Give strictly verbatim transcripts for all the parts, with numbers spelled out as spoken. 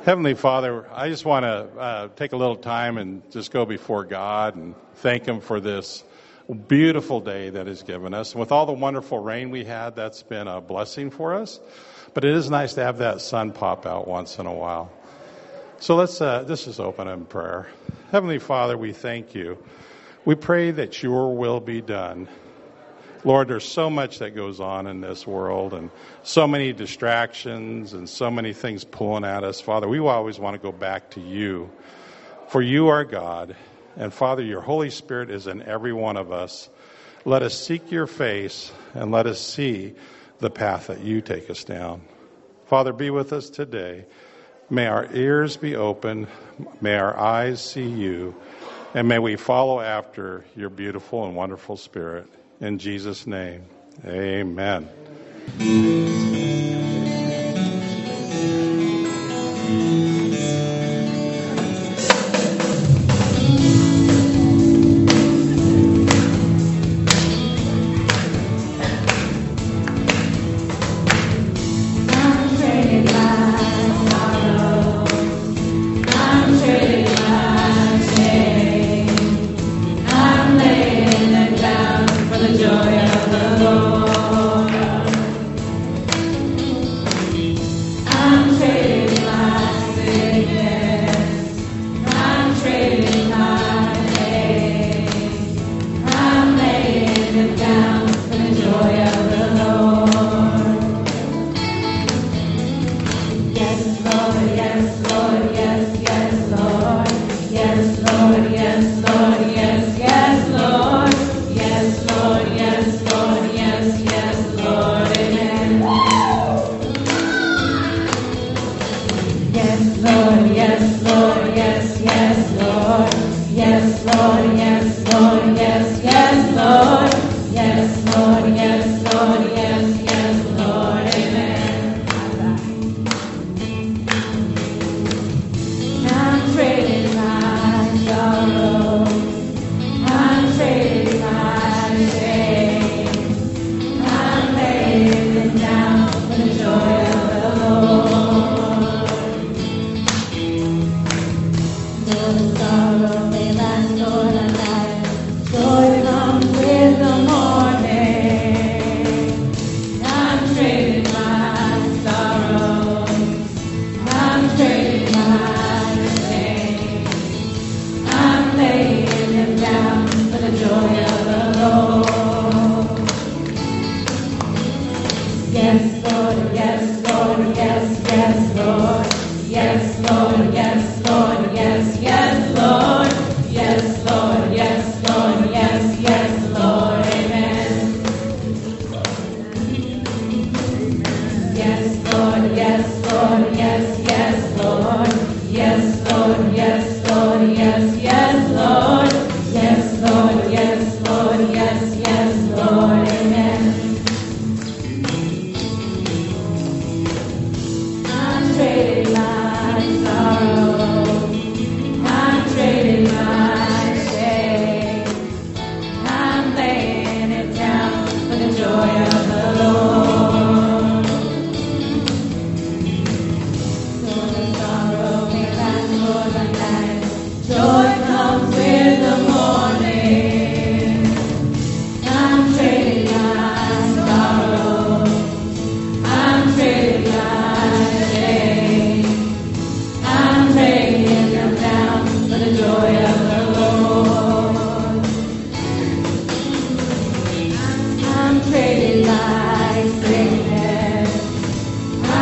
Heavenly Father, I just want to uh, take a little time and just go before God and thank Him for this beautiful day that He's given us. And with all the wonderful rain we had, that's been a blessing for us. But it is nice to have that sun pop out once in a while. So let's uh, let's just open in prayer. Heavenly Father, we thank You. We pray that Your will be done. Lord, there's so much that goes on in this world and so many distractions and so many things pulling at us. Father, we always want to go back to You, for You are God. And Father, Your Holy Spirit is in every one of us. Let us seek Your face and let us see the path that You take us down. Father, be with us today. May our ears be open. May our eyes see You. And may we follow after Your beautiful and wonderful Spirit. In Jesus' name, amen.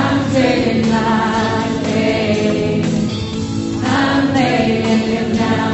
Now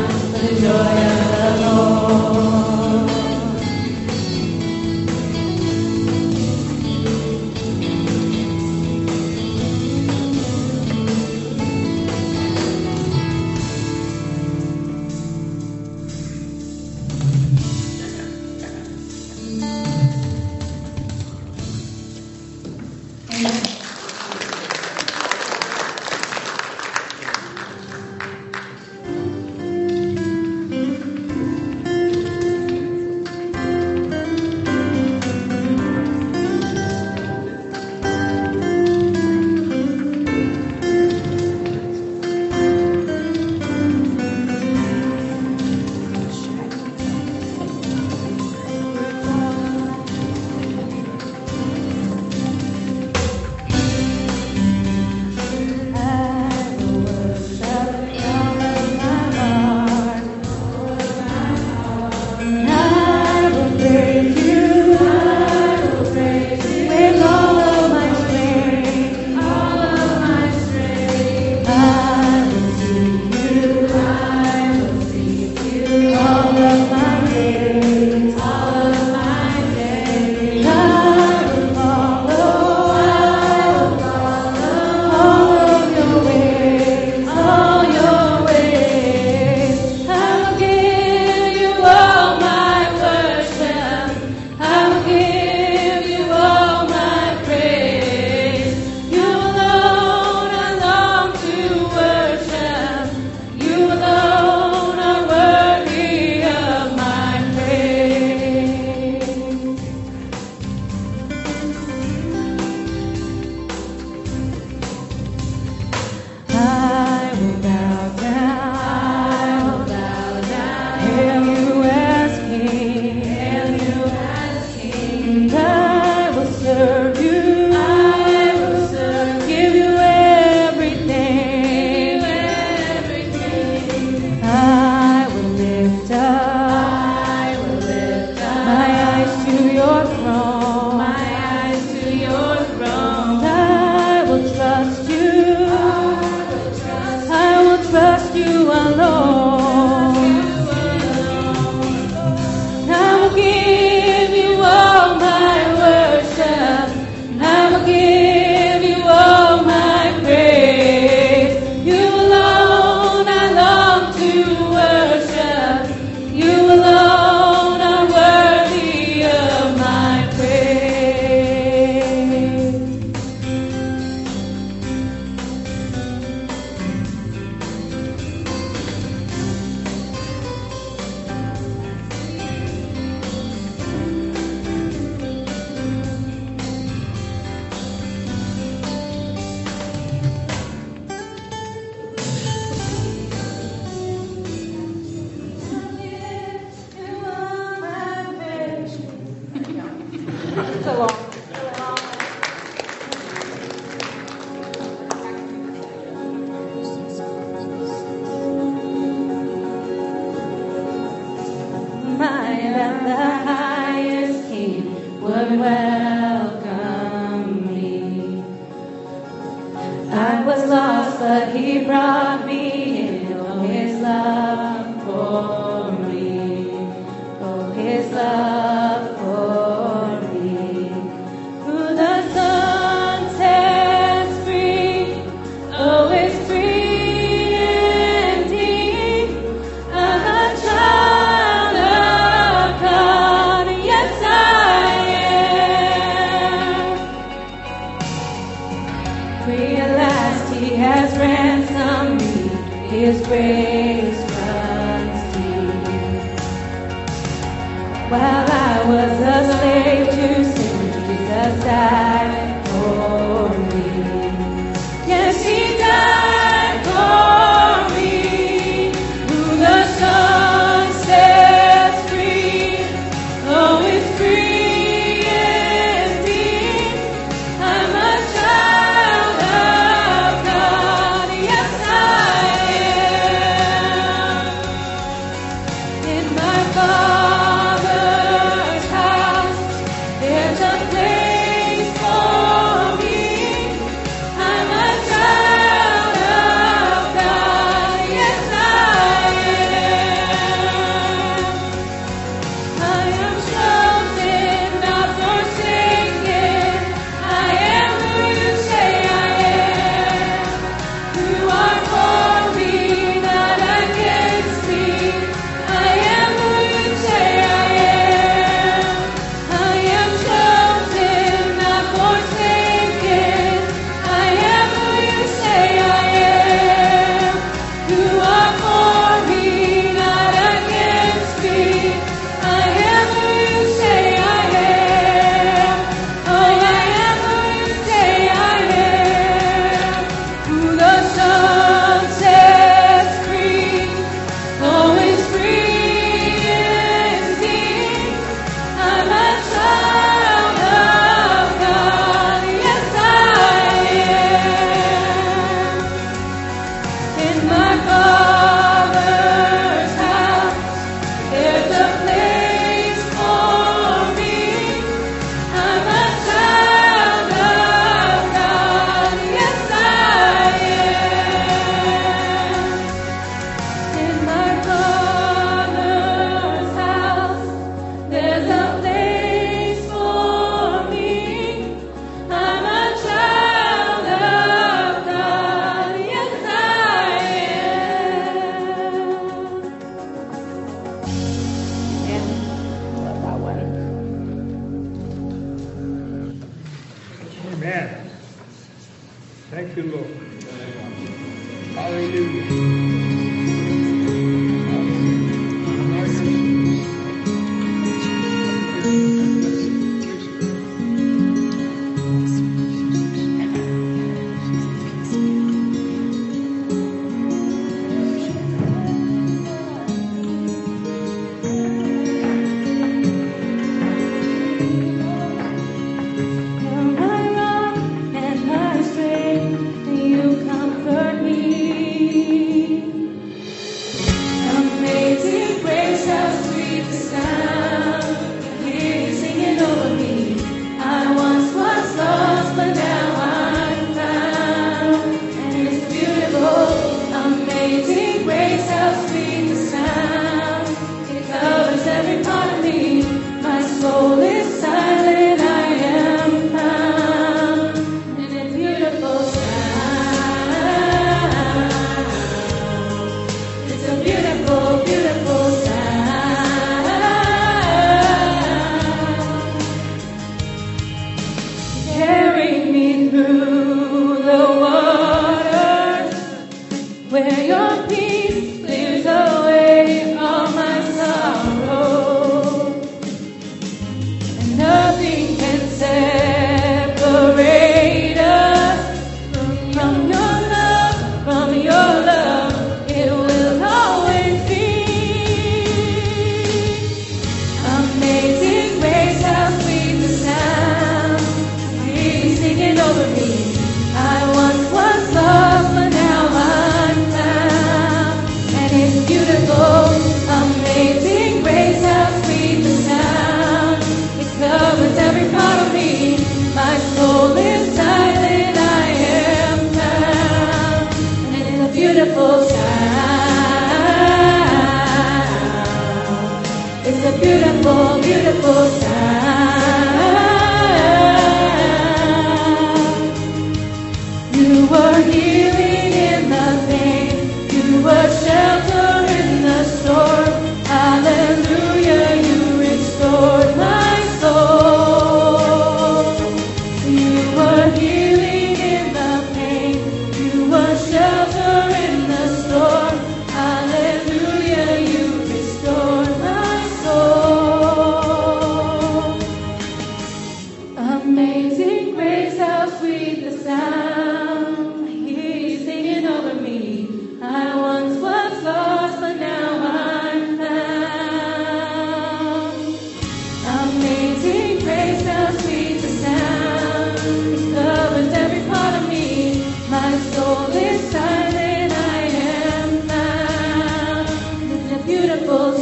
this time than I am now. It's a beautiful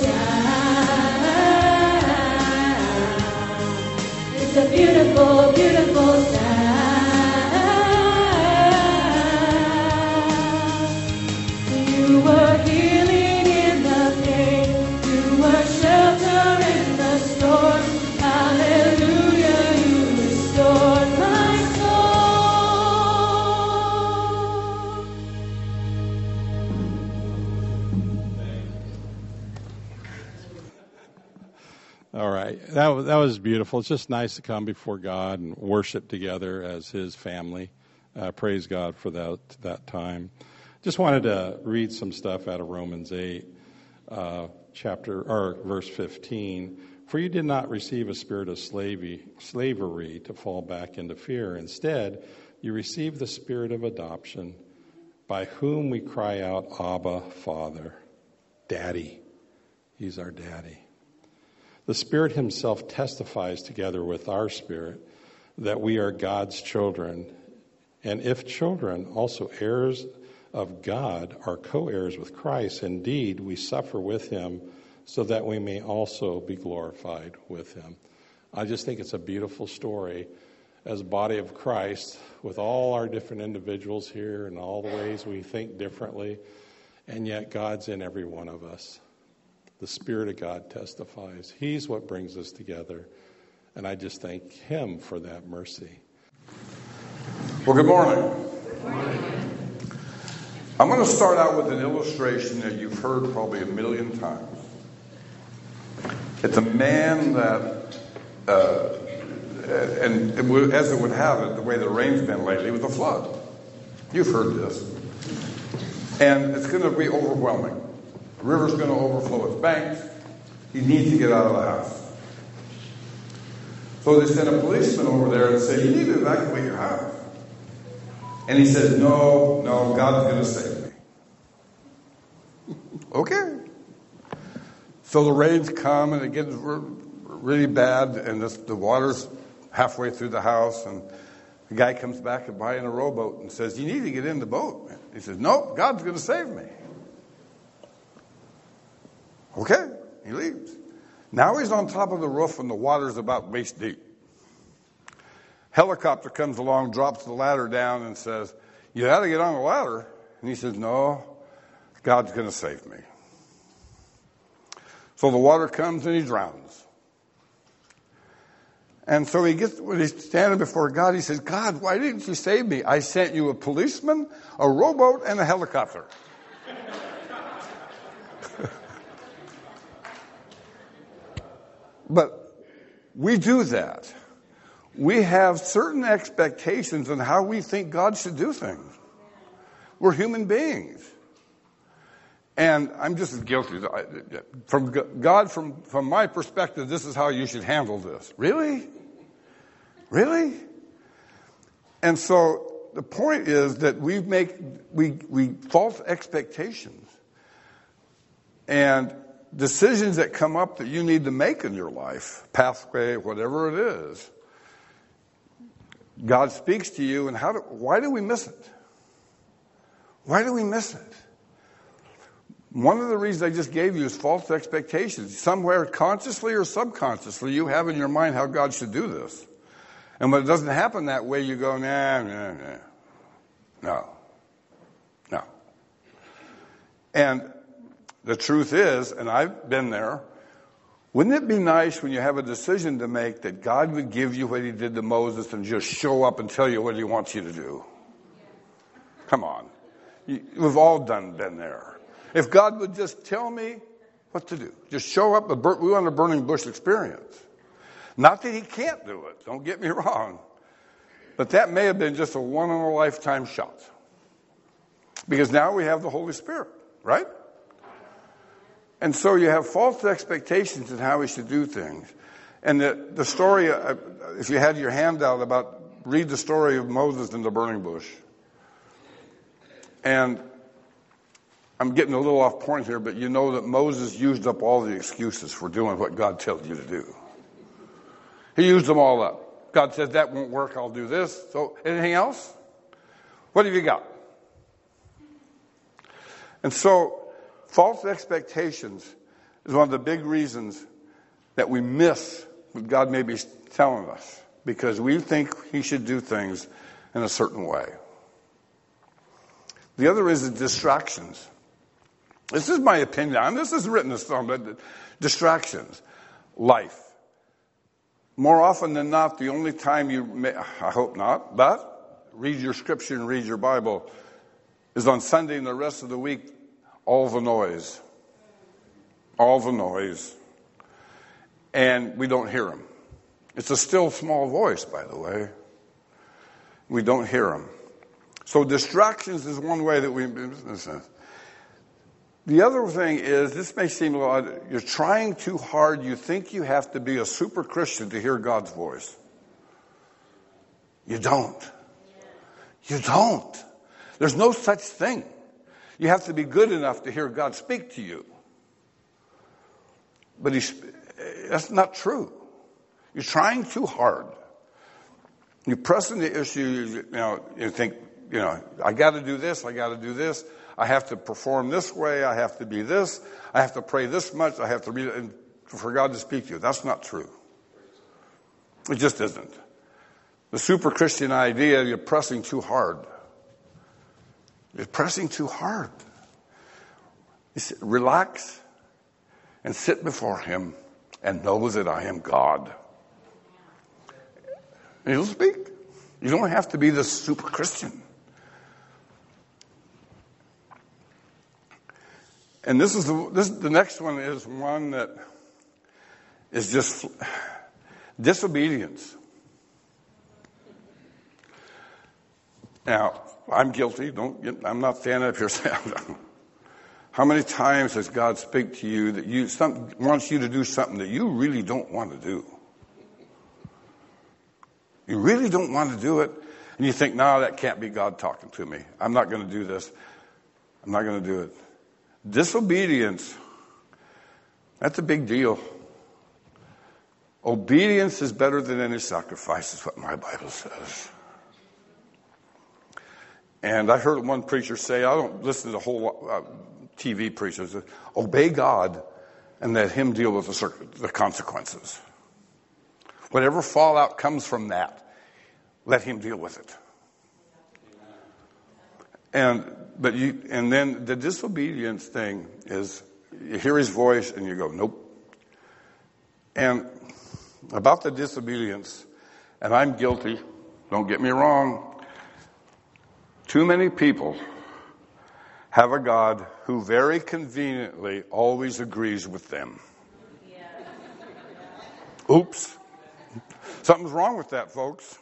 sound. It's a beautiful, beautiful sound. You were healing in the pain. You were shelter in the storm. Hallelujah, you restored my soul. All right. That was, that was beautiful. It's just nice to come before God and worship together as His family. Uh, praise God for that that time. Just wanted to read some stuff out of Romans eight, uh, chapter or verse fifteen. For you did not receive a spirit of slavery, slavery to fall back into fear. Instead, you received the spirit of adoption, by whom we cry out, Abba, Father, Daddy. He's our Daddy. The Spirit Himself testifies together with our spirit that we are God's children, and if children, also heirs of God, are co-heirs with Christ. Indeed, we suffer with Him so that we may also be glorified with Him. I just think it's a beautiful story as a body of Christ with all our different individuals here and all the ways we think differently, and yet God's in every one of us. The Spirit of God testifies. He's what brings us together, and I just thank Him for that mercy. Well, good morning. Good morning. I'm going to start out with an illustration that you've heard probably a million times. It's a man that, uh, and it would, as it would have it, the way the rain's been lately, with a flood. You've heard this. And it's going to be overwhelming. The river's going to overflow its banks. He needs to get out of the house. So they send a policeman over there and say, you need to evacuate your house. And he says, no, no, God's going to save me. Okay. So the rains come and it gets really bad, and this, the water's halfway through the house, and the guy comes back and buys in a rowboat and says, you need to get in the boat. He says, no, God's going to save me. Okay, he leaves. Now he's on top of the roof and the water's about waist deep. Helicopter comes along, drops the ladder down and says, you got to get on the ladder. And he says, no, God's going to save me. So the water comes and he drowns. And so he gets, when he's standing before God, he says, God, why didn't you save me? I sent you a policeman, a rowboat, and a helicopter. But we do that. We have certain expectations on how we think God should do things. We're human beings. And I'm just as guilty. From God, from, from my perspective, this is how you should handle this. Really? Really? And so the point is that we make we we false expectations. And decisions that come up that you need to make in your life, pathway, whatever it is, God speaks to you, and how do, why do we miss it? Why do we miss it? One of the reasons I just gave you is false expectations. Somewhere consciously or subconsciously, you have in your mind how God should do this. And when it doesn't happen that way, you go, nah, nah, nah. No. No. And the truth is, and I've been there, wouldn't it be nice when you have a decision to make that God would give you what He did to Moses and just show up and tell you what He wants you to do? Come on. We've all done been there. If God would just tell me what to do, just show up, we want a burning bush experience. Not that He can't do it, don't get me wrong. But that may have been just a one-in-a-lifetime shot. Because now we have the Holy Spirit, right? And so you have false expectations in how we should do things. And the, the story, uh, if you had your handout about, read the story of Moses in the burning bush. And I'm getting a little off point here, but you know that Moses used up all the excuses for doing what God tells you to do. He used them all up. God says, that won't work, I'll do this. So anything else? What have you got? And so, false expectations is one of the big reasons that we miss what God may be telling us, because we think he should do things in a certain way. The other is the distractions. This is my opinion, and this is written in some, but distractions. Life. More often than not, the only time you may, I hope not, but read your scripture and read your Bible is on Sunday, and the rest of the week, all the noise. All the noise. And we don't hear him. It's a still small voice, by the way. We don't hear him. So distractions is one way that we... The other thing is, this may seem a lot, you're trying too hard. You think you have to be a super Christian to hear God's voice. You don't. You don't. There's no such thing. You have to be good enough to hear God speak to you. But he's, that's not true. You're trying too hard. You're pressing the issue, you know, you think, you know, I got to do this, I got to do this. I have to perform this way. I have to be this. I have to pray this much. I have to read it and for God to speak to you. That's not true. It just isn't. The super Christian idea, you're pressing too hard. You're pressing too hard. You sit, relax and sit before him and know that I am God. And he'll speak. You don't have to be this super Christian. And this is the, this, the next one is one that is just disobedience. Now, I'm guilty. Don't get, I'm not standing up here saying, how many times has God speak to you that you some, wants you to do something that you really don't want to do? You really don't want to do it, and you think, no, that can't be God talking to me. I'm not going to do this. I'm not going to do it. Disobedience, that's a big deal. Obedience is better than any sacrifice, is what my Bible says. And I heard one preacher say, I don't listen to whole uh, T V preachers, obey God and let him deal with the, the consequences. Whatever fallout comes from that, let him deal with it. And but you and then the disobedience thing is you hear his voice and you go, nope. And about the disobedience, and I'm guilty, don't get me wrong, too many people have a God who very conveniently always agrees with them. Oops. Something's wrong with that, folks.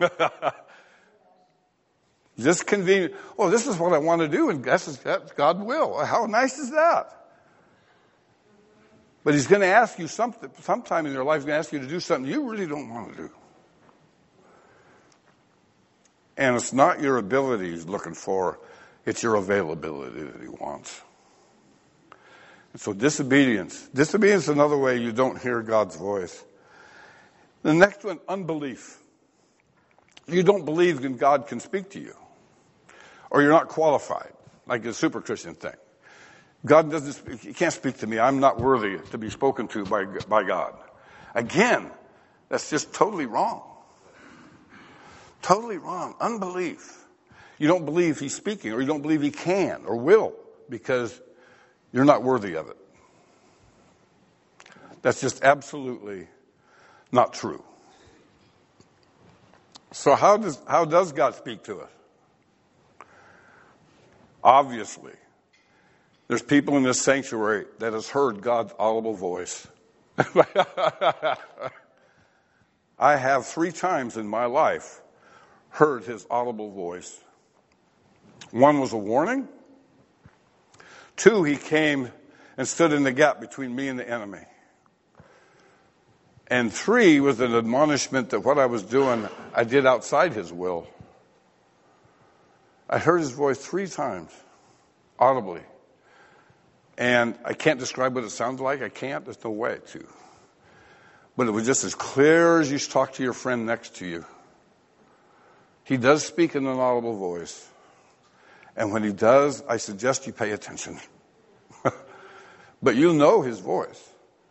Just convenient. Oh, this is what I want to do, and that's, that's God's will. How nice is that? But he's going to ask you something, sometime in your life, he's going to ask you to do something you really don't want to do. And it's not your ability he's looking for, it's your availability that he wants. And so disobedience. Disobedience is another way you don't hear God's voice. The next one, unbelief. You don't believe that God can speak to you. Or you're not qualified, like a super Christian thing. God doesn't speak, he can't speak to me. I'm not worthy to be spoken to by, by God. Again, that's just totally wrong. Totally wrong. Unbelief. You don't believe he's speaking, or you don't believe he can or will, because you're not worthy of it. That's just absolutely not true. So how does how does God speak to us? Obviously, there's people in this sanctuary that has heard God's audible voice. I have three times in my life heard his audible voice. One was a warning. Two, he came and stood in the gap between me and the enemy. And three was an admonishment that what I was doing, I did outside his will. I heard his voice three times, audibly. And I can't describe what it sounds like. I can't. There's no way to. But it was just as clear as you talk to your friend next to you. He does speak in an audible voice. And when he does, I suggest you pay attention. but you'll know his voice.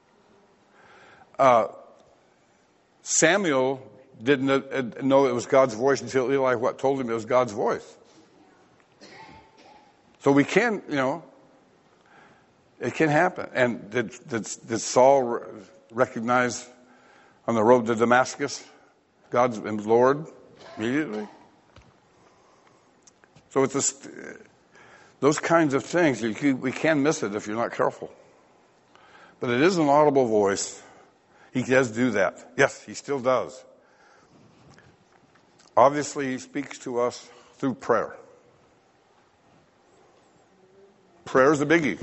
Uh, Samuel didn't know it was God's voice until Eli what told him it was God's voice. So we can, you know, it can happen. And did, did, did Saul recognize on the road to Damascus God's Lord immediately? So it's this, those kinds of things, you, we can miss it if you're not careful. But it is an audible voice. He does do that. Yes, he still does. Obviously, he speaks to us through prayer. Prayer is a biggie.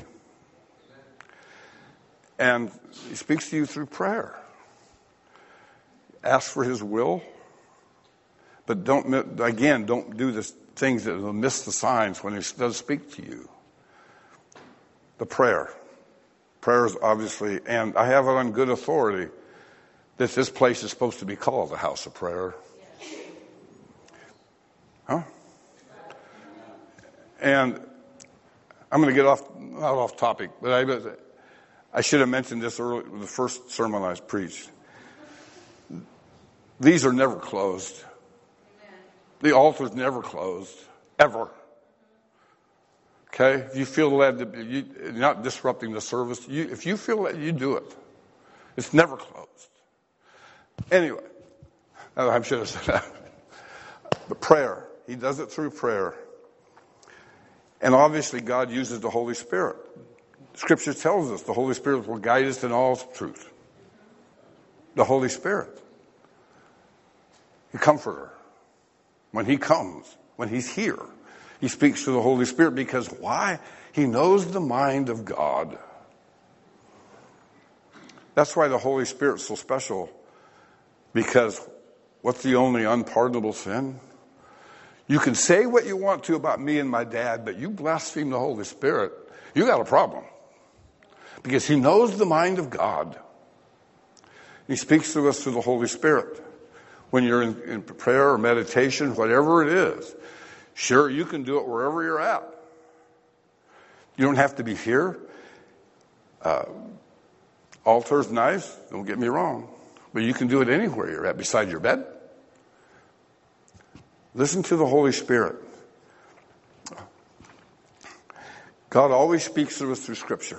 And he speaks to you through prayer. Ask for his will. But don't, again, don't do the things that will miss the signs when he does speak to you. The prayer. Prayer is obviously, and I have it on good authority that this place is supposed to be called the house of prayer. Huh? And I'm going to get off, not off topic, but I, I should have mentioned this earlier, the first sermon I preached. These are never closed. The altar's never closed, ever. Okay? If you feel led to, you, you're not disrupting the service. You, if you feel that, you do it. It's never closed. Anyway, I should have said that. But prayer, he does it through prayer. And obviously God uses the Holy Spirit. Scripture tells us the Holy Spirit will guide us in all truth. The Holy Spirit. The Comforter. When he comes, when he's here, he speaks to the Holy Spirit because why? He knows the mind of God. That's why the Holy Spirit's so special. Because what's the only unpardonable sin? You can say what you want to about me and my dad, but you blaspheme the Holy Spirit, you got a problem. Because he knows the mind of God. He speaks to us through the Holy Spirit. When you're in, in prayer or meditation, whatever it is, sure, you can do it wherever you're at. You don't have to be here. Uh, altar's nice, don't get me wrong. But you can do it anywhere you're at, beside your bed. Listen to the Holy Spirit. God always speaks to us through Scripture.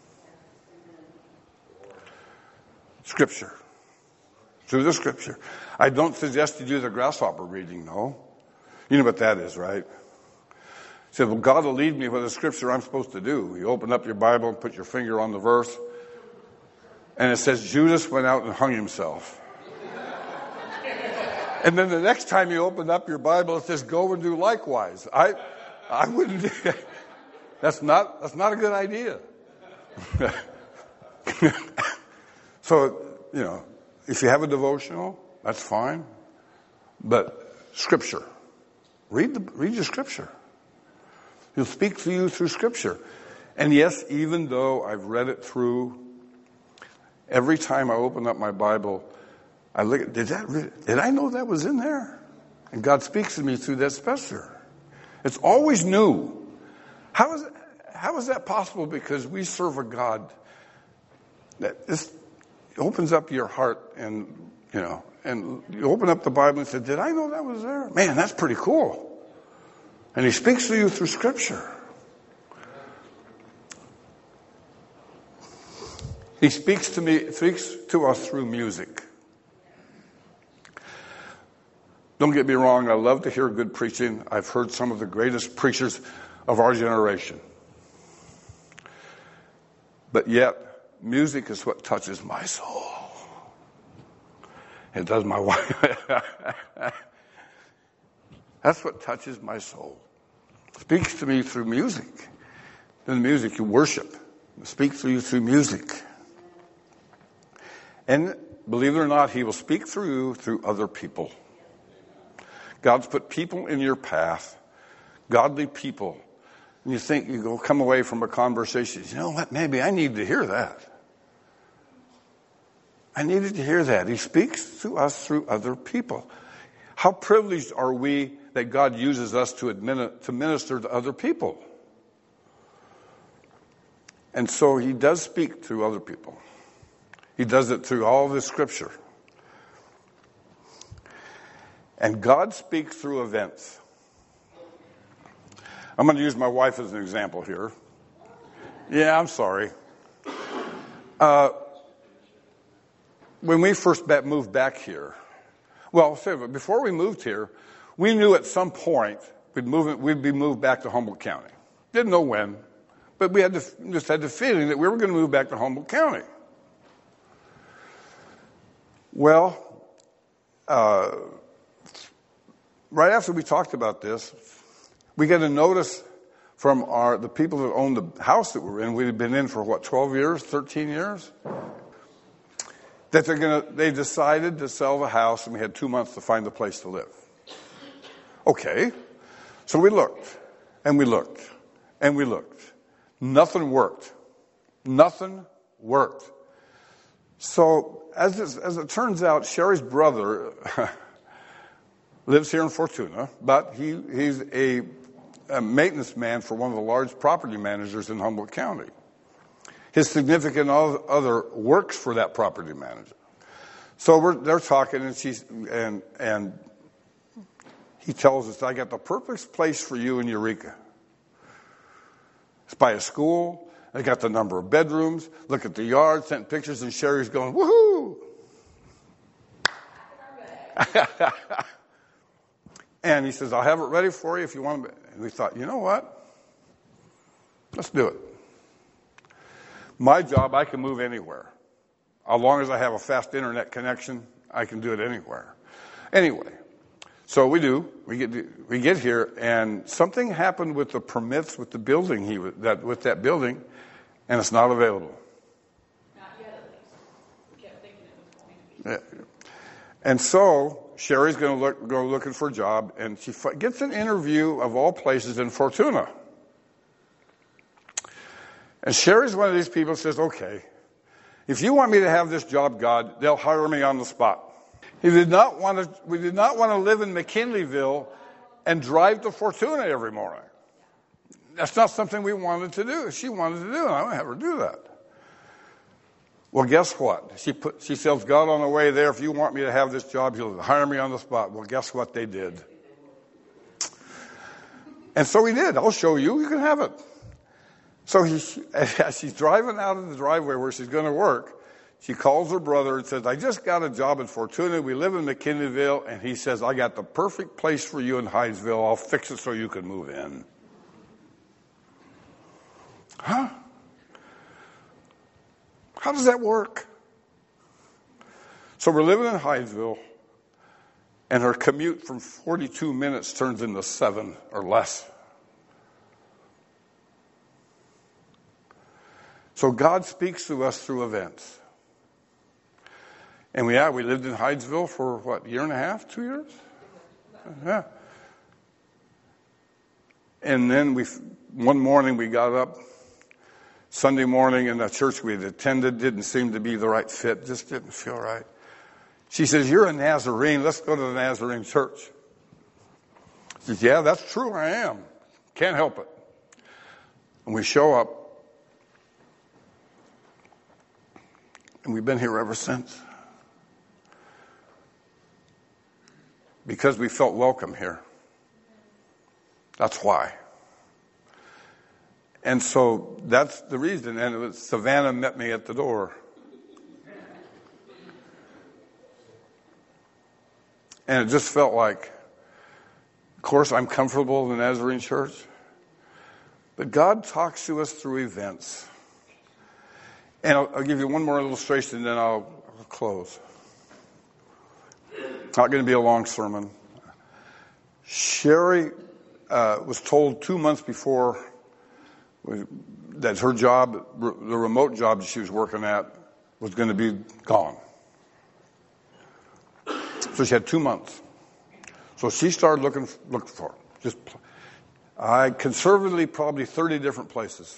Scripture. Through the Scripture. I don't suggest you do the grasshopper reading, no. You know what that is, right? He said, well, God will lead me with the Scripture I'm supposed to do. You open up your Bible and put your finger on the verse. And it says, Judas went out and hung himself. And then the next time you open up your Bible, it says, go and do likewise. I I wouldn't do that. That's not, that's not a good idea. So, you know, if you have a devotional, that's fine. But Scripture. Read the read your Scripture. He'll speak to you through Scripture. And yes, even though I've read it through, every time I open up my Bible, I look at, did that really, did I know that was in there? And God speaks to me through that Scripture. It's always new. How is it, how is that possible? Because we serve a God that just opens up your heart and, you know, and you open up the Bible and say, did I know that was there? Man, that's pretty cool. And he speaks to you through Scripture. He speaks to me, speaks to us through music. Don't get me wrong, I love to hear good preaching. I've heard some of the greatest preachers of our generation. But yet, music is what touches my soul. It does my wife. That's what touches my soul. Speaks to me through music. In music, you worship. It speaks to you through music. And believe it or not, he will speak through you through other people. God's put people in your path, godly people. And you think, you go come away from a conversation, you know what, maybe I need to hear that. I needed to hear that. He speaks to us through other people. How privileged are we that God uses us to, admin, to minister to other people? And so he does speak through other people. He does it through all of his scripture. And God speaks through events. I'm going to use my wife as an example here. Yeah, I'm sorry. Uh, when we first moved back here, well, before we moved here, we knew at some point we'd, move, we'd be moved back to Humboldt County. Didn't know when, but we had to, just had the feeling that we were going to move back to Humboldt County. Well, uh, right after we talked about this, we got a notice from our the people that owned the house that we were in. We had been in for what, twelve years, thirteen years? That they're gonna. They decided to sell the house, and we had two months to find a place to live. Okay, so we looked, and we looked, and we looked. Nothing worked. Nothing worked. So as it, as it turns out, Sherry's brother lives here in Fortuna, but he he's a, a maintenance man for one of the large property managers in Humboldt County. His significant other works for that property manager. So we're they're talking, and she's and and he tells us, "I got the perfect place for you in Eureka. It's by a school. They got the number of bedrooms. Look at the yard. Sent pictures, and Sherry's going, woohoo!" And he says, "I'll have it ready for you if you want to." And we thought, you know what? Let's do it. My job, I can move anywhere. As long as I have a fast internet connection, I can do it anywhere. Anyway, so we do. We get we get here, and something happened with the permits with the building he was, that with that building, and it's not available. Not yet, at least. We kept thinking it was going to be. Yeah. And so Sherry's going to look, go looking for a job, and she gets an interview of all places in Fortuna. And Sherry's one of these people who says, "Okay, if you want me to have this job, God, they'll hire me on the spot." He did not want to. We did not want to live in McKinleyville and drive to Fortuna every morning. That's not something we wanted to do. She wanted to do it. I don't have her do that. Well, guess what? She put. She tells God on the way there, "If you want me to have this job, you'll hire me on the spot." Well, guess what they did? And so he did. "I'll show you. You can have it." So he, as she's driving out of the driveway where she's going to work, she calls her brother and says, "I just got a job in Fortuna. We live in McKinleyville." And he says, "I got the perfect place for you in Hydesville. I'll fix it so you can move in." Huh? How does that work? So we're living in Hydesville, and her commute from forty-two minutes turns into seven or less. So God speaks to us through events. And we, yeah, we lived in Hydesville for, what, a year and a half, two years? Yeah. And then we, one morning we got up, Sunday morning, and the church we had attended didn't seem to be the right fit, just didn't feel right. She says, "You're a Nazarene. Let's go to the Nazarene church." I says, "Yeah, that's true, I am. Can't help it." And we show up. And we've been here ever since. Because we felt welcome here. That's why. And so that's the reason. And it was Savannah met me at the door. And it just felt like, of course, I'm comfortable in the Nazarene church. But God talks to us through events. And I'll, I'll give you one more illustration, and then I'll, I'll close. Not going to be a long sermon. Sherry uh, was told two months before that her job, the remote job that she was working at, was going to be gone. So she had two months. So she started looking looking for it. Just, I conservatively probably thirty different places.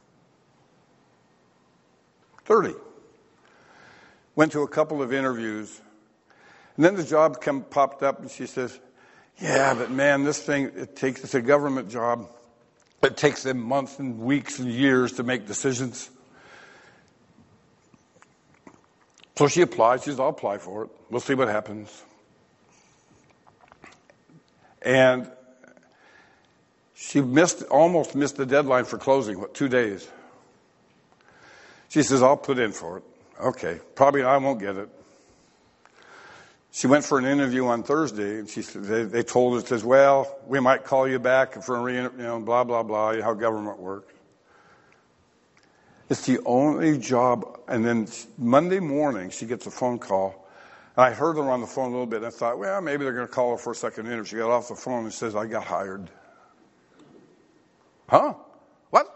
thirty. Went to a couple of interviews. And then the job come, popped up, and she says, "Yeah, but man, this thing, it takes, it's a government job. It takes them months and weeks and years to make decisions. So she applied. She says, I'll apply for it. We'll see what happens. And she missed, almost missed the deadline for closing, what, two days. She says, I'll put in for it. Okay, probably I won't get it. She went for an interview on Thursday, and she said, they, they told her, says, well, we might call you back for a re, you know, blah, blah, blah, how government works. It's the only job. And then Monday morning, she gets a phone call. And I heard her on the phone a little bit, and I thought, well, maybe they're going to call her for a second interview. She got off the phone and says, I got hired. Huh? What?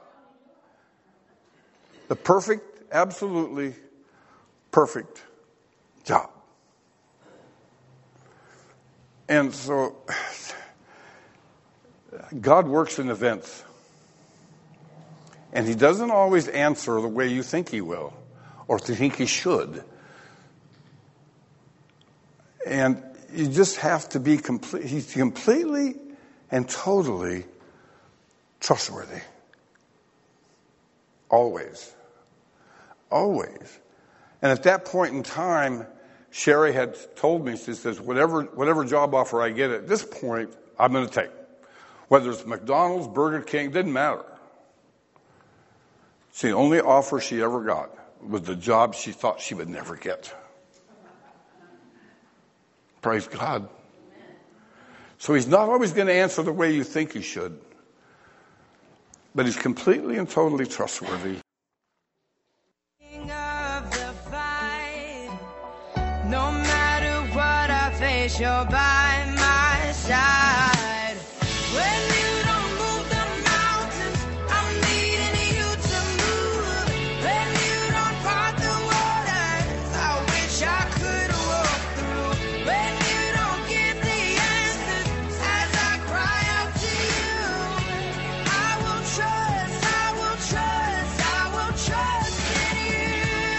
The perfect, absolutely perfect job. And so, God works in events. And he doesn't always answer the way you think he will, or think he should. And you just have to be complete. He's completely and totally trustworthy. Always. Always. And at that point in time, Sherry had told me, she says, whatever whatever job offer I get at this point, I'm going to take. Whether it's McDonald's, Burger King, didn't matter. See, the only offer she ever got was the job she thought she would never get. Praise God. So he's not always going to answer the way you think he should. But he's completely and totally trustworthy. No matter what I face, you're by my side. When you don't move the mountains, I'm needing you to move. When you don't part the waters, I wish I could walk through. When you don't give the answers, as I cry out to you, I will trust, I will trust, I will trust in you.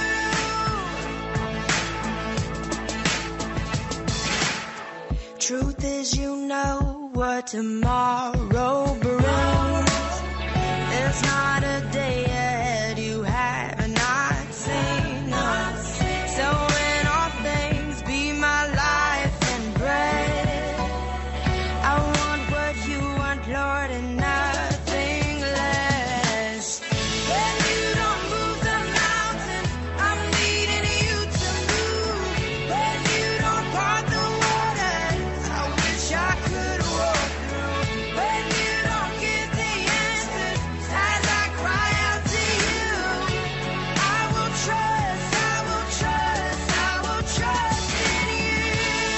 Truth is, you know what tomorrow brings. There's not a day ahead you have not seen us. So in all things, be my life and bread. I want what you want, Lord, and nothing less. When you don't move the mountains, I'm needing you to move. When you don't part the waters, I wish I could walk through. When you don't give the answers, as I cry out to you, I will trust, I will trust, I will trust in you.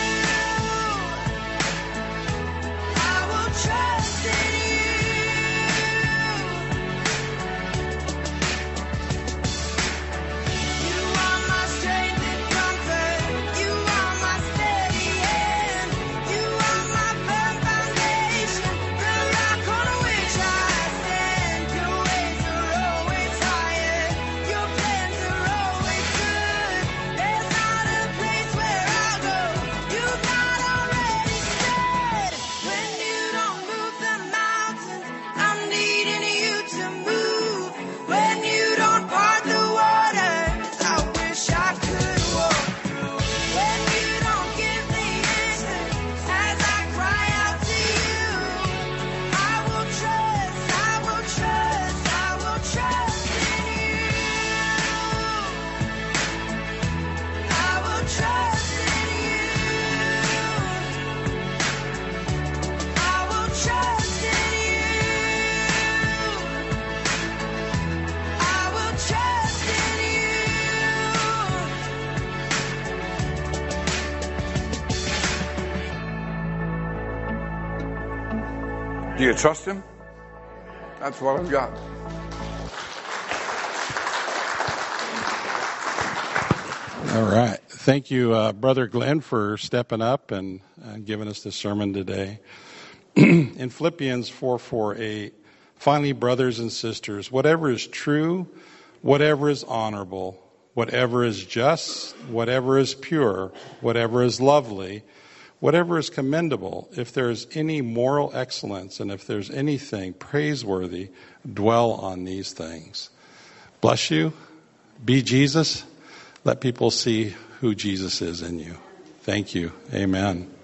I will trust in you. You are my strength and comfort. You are my steady hand. You are my firm foundation, the rock on which I stand. Your ways are always higher. Your plans are always good. There's not a place where I'll go you've not already said. When you don't move the mountains, I'm needing you to move. When you don't part the waters, I wish I could walk through. When you don't give the answers, as I cry out to you, I will trust, I will trust, I will trust in you. I will trust in you. I will trust in you. I will trust in you. Do you trust him? That's what I've got. All right. Thank you, uh, Brother Glenn, for stepping up and uh, giving us this sermon today. In Philippians four four eight, finally, brothers and sisters, whatever is true, whatever is honorable, whatever is just, whatever is pure, whatever is lovely, whatever is commendable, if there's any moral excellence, and if there's anything praiseworthy, dwell on these things. Bless you. Be Jesus. Let people see who Jesus is in you. Thank you. Amen.